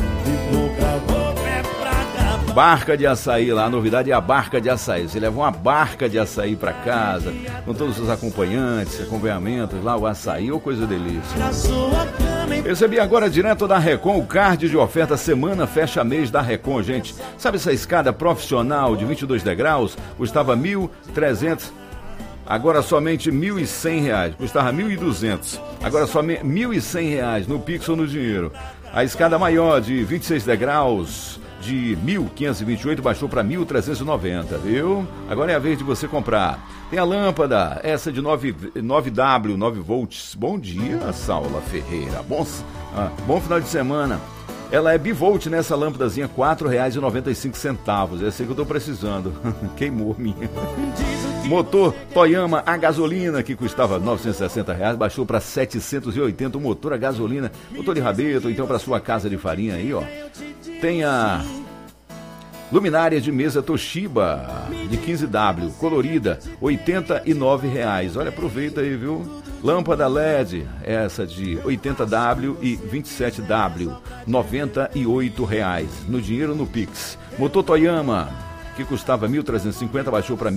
Barca de açaí lá, a novidade é a barca de açaí. Você leva uma barca de açaí pra casa, com todos os acompanhantes, acompanhamentos lá, o açaí, ou coisa delícia. Recebi agora direto da Recon o card de oferta semana fecha mês da Recon, gente. Sabe essa escada profissional de 22 degraus? Custava 1.300, agora somente R$1.100, custava 1.200, agora somente R$1.100 no Pix ou no dinheiro. A escada maior de 26 degraus, de 1.528 baixou para 1.390, viu? Agora é a vez de você comprar. Tem a lâmpada, essa de 9W, 9 volts. Bom dia, Saula Ferreira. Bom final de semana. Ela é bivolt nessa lâmpadazinha, R$ 4,95. Essa aí que eu tô precisando. Queimou minha. Motor Toyama a gasolina, que custava R$ 960, baixou para R$ 780. O motor a gasolina, motor de rabeto, ou então para sua casa de farinha aí, ó. Tem a luminária de mesa Toshiba de 15W, colorida, R$ 89,00. Olha, aproveita aí, viu? Lâmpada LED, essa de 80W e 27W, R$ 98,00. No dinheiro no Pix. Motor Toyama, que custava R$ 1.350, baixou para R$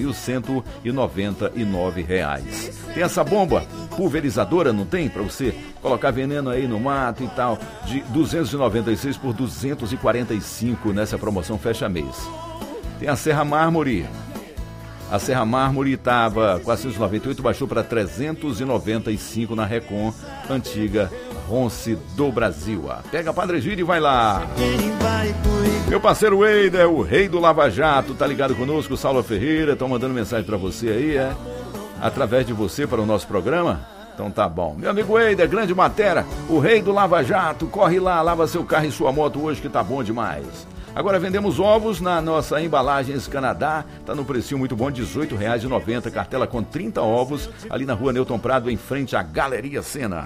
1.199. Tem essa bomba pulverizadora, não tem? Para você colocar veneno aí no mato e tal, de 296 por 245 nessa promoção fecha mês. Tem a Serra Mármore. A Serra Mármore estava 498, baixou para 395 na Recon, antiga Ronce do Brasil. Pega a Padre Gírio e vai lá. Meu parceiro Eider, o rei do Lava Jato, tá ligado conosco, Saulo Ferreira, estão mandando mensagem para você aí, através de você para o nosso programa? Então tá bom. Meu amigo Eider, grande matéria, o rei do Lava Jato, corre lá, lava seu carro e sua moto hoje que tá bom demais. Agora vendemos ovos na nossa Embalagens Canadá, tá no precinho muito bom, R$ 18,90, cartela com 30 ovos, ali na rua Newton Prado, em frente à Galeria Sena.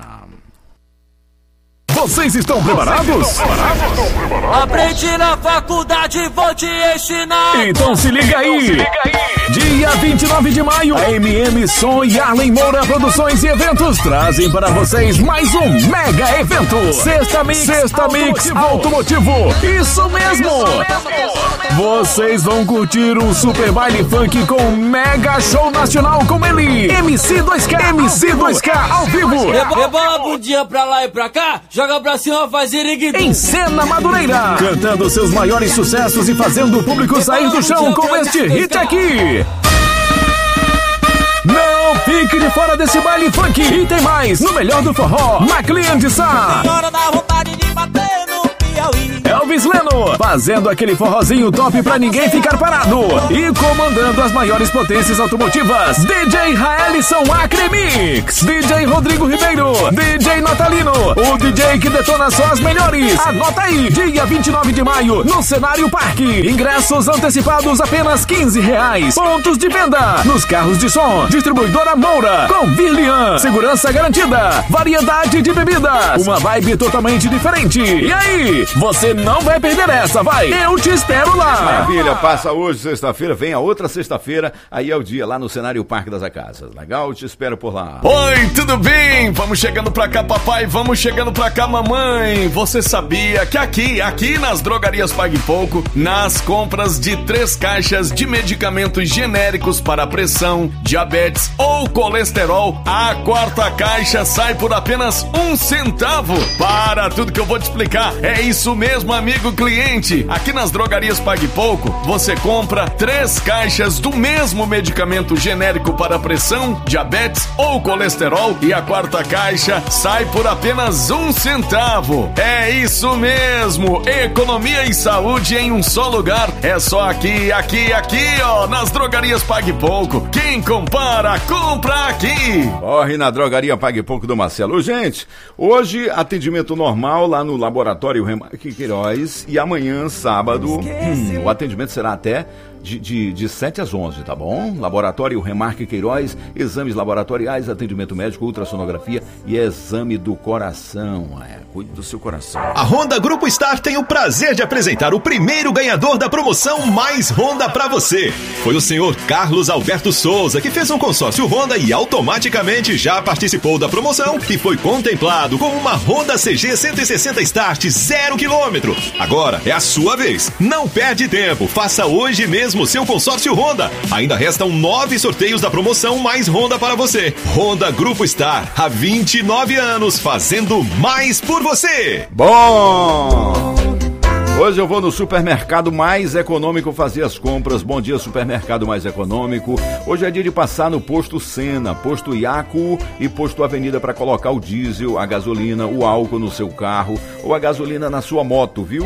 Vocês estão preparados? Aprendi na faculdade, vou te ensinar. Então se liga aí. Dia 29 de maio, a MM Som e Arlen Moura Produções e Eventos trazem para vocês mais um mega evento. Sexta Mix Automotivo. Isso mesmo. Vocês vão curtir um super baile funk com um mega show nacional com ele, MC2K ao vivo. Rebola um dia pra lá e pra cá, joga pra cima, faz iriguidu. Em Sena Madureira, cantando seus maiores sucessos e fazendo o público sair do chão com este hit aqui. Não fique de fora desse baile funk. E tem mais, no melhor do forró, McLean de Sá. Elvis Leno, fazendo aquele forrozinho top pra ninguém ficar parado. E comandando as maiores potências automotivas, DJ Raelison Acremix, DJ Rodrigo Ribeiro, DJ Natalino, o DJ que detona só as melhores. Anota aí, dia 29 de maio, no Cenário Parque. Ingressos antecipados apenas R$15. Pontos de venda nos carros de som. Distribuidora Moura, com Virlian, segurança garantida, variedade de bebidas, uma vibe totalmente diferente. E aí, você não vai perder essa, vai! Eu te espero lá! Maravilha, passa hoje, sexta-feira, vem a outra sexta-feira, aí é o dia lá no Cenário Parque das Acácias. Legal? Te espero por lá. Oi, tudo bem? Vamos chegando pra cá, papai, vamos chegando pra cá, mamãe. Você sabia que aqui nas drogarias Pague Pouco, nas compras de 3 caixas de medicamentos genéricos para pressão, diabetes ou colesterol, a 4ª caixa sai por apenas R$0,01. Para tudo que eu vou te explicar, é isso mesmo, amigo cliente. Aqui nas drogarias Pague Pouco, você compra 3 caixas do mesmo medicamento genérico para pressão, diabetes ou colesterol e a 4ª caixa sai por apenas R$0,01. É isso mesmo, economia e saúde em um só lugar. É só aqui, ó, nas drogarias Pague Pouco. Quem compara, compra aqui. Corre na drogaria Pague Pouco do Marcelo. Gente, hoje atendimento normal lá no Laboratório Remarque Queiroz e amanhã, sábado, o atendimento será até de 7 às 11, tá bom? Laboratório Remarque Queiroz, exames laboratoriais, atendimento médico, ultrassonografia e exame do coração. Cuide do seu coração. A Honda Grupo Star tem o prazer de apresentar o primeiro ganhador da promoção Mais Honda pra você. Foi o senhor Carlos Alberto Souza, que fez um consórcio Honda e automaticamente já participou da promoção e foi contemplado com uma Honda CG 160 Start 0 km. Agora é a sua vez. Não perde tempo, faça hoje mesmo seu consórcio Honda. Ainda restam 9 sorteios da promoção Mais Honda para você. Honda Grupo Star, há 29 anos, fazendo mais por você. Bom! Hoje eu vou no supermercado mais econômico fazer as compras. Bom dia, supermercado mais econômico. Hoje é dia de passar no posto Sena, posto Iaco e posto Avenida para colocar o diesel, a gasolina, o álcool no seu carro ou a gasolina na sua moto, viu?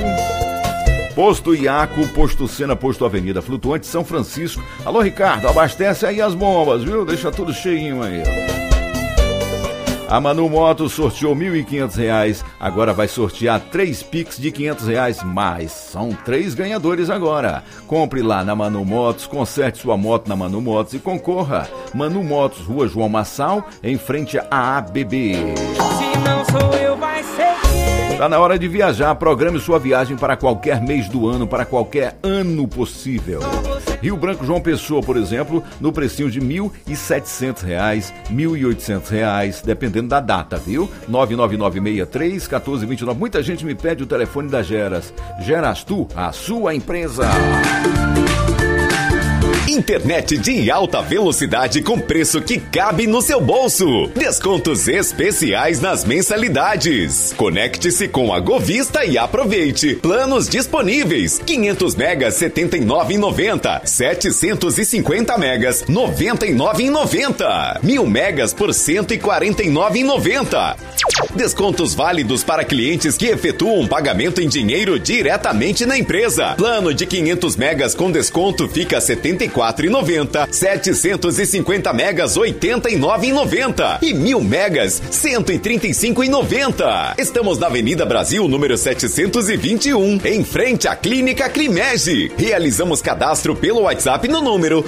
Posto Iaco, posto Sena, posto Avenida, Flutuante São Francisco. Alô, Ricardo, abastece aí as bombas, viu? Deixa tudo cheinho aí. A Manu Motos sorteou R$ 1.500, agora vai sortear 3 Pix de R$ 500 mais. São 3 ganhadores agora. Compre lá na Manu Motos, conserte sua moto na Manu Motos e concorra. Manu Motos, Rua João Massal, em frente à ABB. Se não sou eu, vai ser quem? Tá na hora de viajar, programe sua viagem para qualquer mês do ano, para qualquer ano possível. Rio Branco, João Pessoa, por exemplo, no precinho de R$ 1.700, R$ 1.800, dependendo da data, viu? 99963-1429. Muita gente me pede o telefone da Geras. Geras Tu, a sua empresa. Internet de alta velocidade com preço que cabe no seu bolso. Descontos especiais nas mensalidades. Conecte-se com a Govista e aproveite. Planos disponíveis. 500 megas, R$ 79,90. 750 megas, R$ 99,90. 1.000 megas por R$ 149,90. Descontos válidos para clientes que efetuam pagamento em dinheiro diretamente na empresa. Plano de 500 megas com desconto fica R$ 74,90. 750 megas, R$ 89,90. E 1.000 megas, R$ 135,90. Estamos na Avenida Brasil, número 721, em frente à Clínica Crimege. Realizamos cadastro pelo WhatsApp no número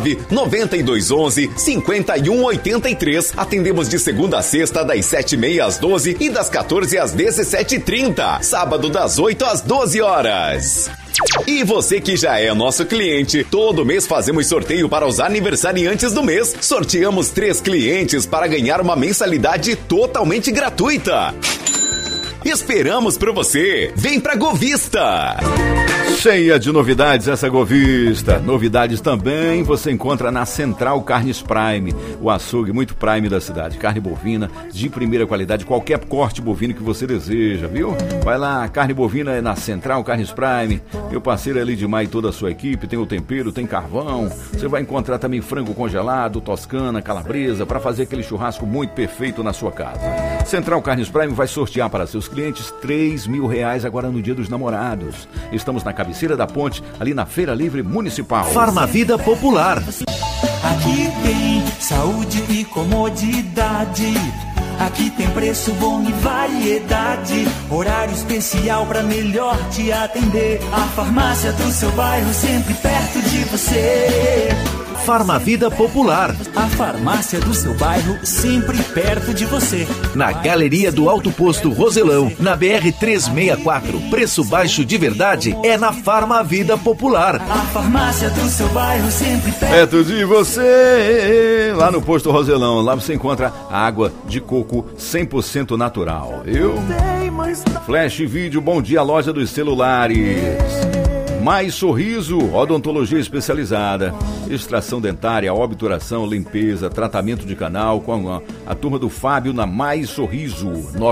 99211-5183. Atendemos de segunda a sexta, das 7h30 às 12 e das 14 às 17h30. Sábado, das 8 às 12 horas. E você que já é nosso cliente, todo mês fazemos sorteio para os aniversariantes do mês. Sorteamos 3 clientes para ganhar uma mensalidade totalmente gratuita. Esperamos por você. Vem pra Govista. Cheia de novidades essa Govista. Novidades também você encontra na Central Carnes Prime, o açougue muito prime da cidade. Carne bovina de primeira qualidade, qualquer corte bovino que você deseja, viu? Vai lá, carne bovina é na Central Carnes Prime. Meu parceiro ali de Maio e toda a sua equipe, tem o tempero, tem carvão. Você vai encontrar também frango congelado, toscana, calabresa, para fazer aquele churrasco muito perfeito na sua casa. Central Carnes Prime vai sortear para seus clientes R$3.000 agora no Dia dos Namorados. Estamos na cabeceira da ponte, ali na Feira Livre Municipal. Farmavida Popular. Aqui tem saúde e comodidade. Aqui tem preço bom e variedade. Horário especial pra melhor te atender. A farmácia do seu bairro sempre perto de você. Farmavida Popular. A farmácia do seu bairro sempre perto de você. Na Galeria do Alto Posto Roselão, na BR-364. Preço baixo de verdade é na Farmavida Popular. A farmácia do seu bairro sempre perto de você. Lá no Posto Roselão, lá você encontra água de coco 100% natural, viu? Flash Vídeo, bom dia, loja dos celulares. Mais Sorriso, odontologia especializada, extração dentária, obturação, limpeza, tratamento de canal com a turma do Fábio na Mais Sorriso,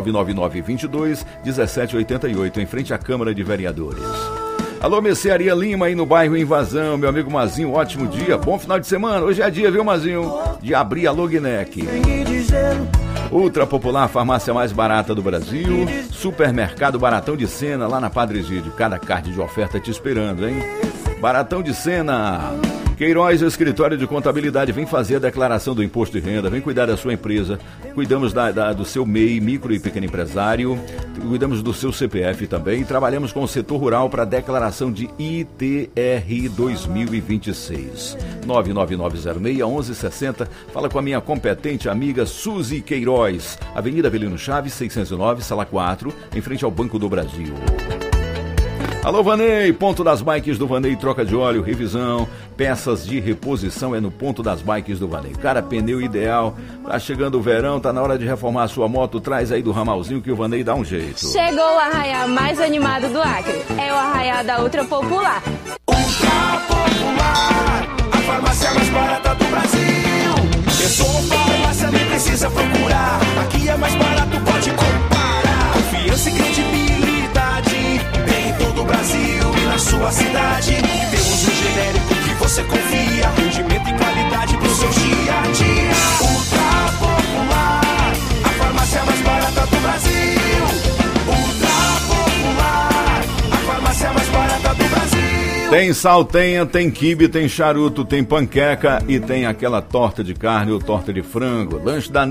999-22-1788, em frente à Câmara de Vereadores. Alô, Mercearia Lima, aí no bairro Invasão, meu amigo Mazinho, ótimo dia, bom final de semana, hoje é dia, viu, Mazinho, de abrir a Lognec. Ultra Popular, farmácia mais barata do Brasil. Supermercado Baratão de Sena, lá na Padre Egídio. Cada card de oferta te esperando, hein? Baratão de Sena. Queiroz, escritório de contabilidade, vem fazer a declaração do imposto de renda, vem cuidar da sua empresa. Cuidamos do seu MEI, micro e pequeno empresário. Cuidamos do seu CPF também. Trabalhamos com o setor rural para declaração de ITR 2026. 99906-1160. Fala com a minha competente amiga Suzy Queiroz. Avenida Avelino Chaves, 609, Sala 4, em frente ao Banco do Brasil. Alô, Vanei, ponto das bikes do Vanei, troca de óleo, revisão, peças de reposição é no ponto das bikes do Vanei. Cara, pneu ideal, tá chegando o verão, tá na hora de reformar a sua moto, traz aí do ramalzinho que o Vanei dá um jeito. Chegou o arraiá mais animado do Acre, é o arraiá da Ultra Popular. Ultra Popular, a farmácia mais barata do Brasil. Pensou farmácia, nem precisa procurar, aqui é mais barato, pode comparar. Confiança e credibilidade. Do Brasil e na sua cidade. Temos um genérico que você confia, rendimento e qualidade pro seu dia a dia. Ultra Popular, a farmácia mais barata do Brasil. Ultra Popular, a farmácia mais barata do Brasil. Tem saltenha, tem quibe, tem charuto, tem panqueca e tem aquela torta de carne ou torta de frango. Lanche da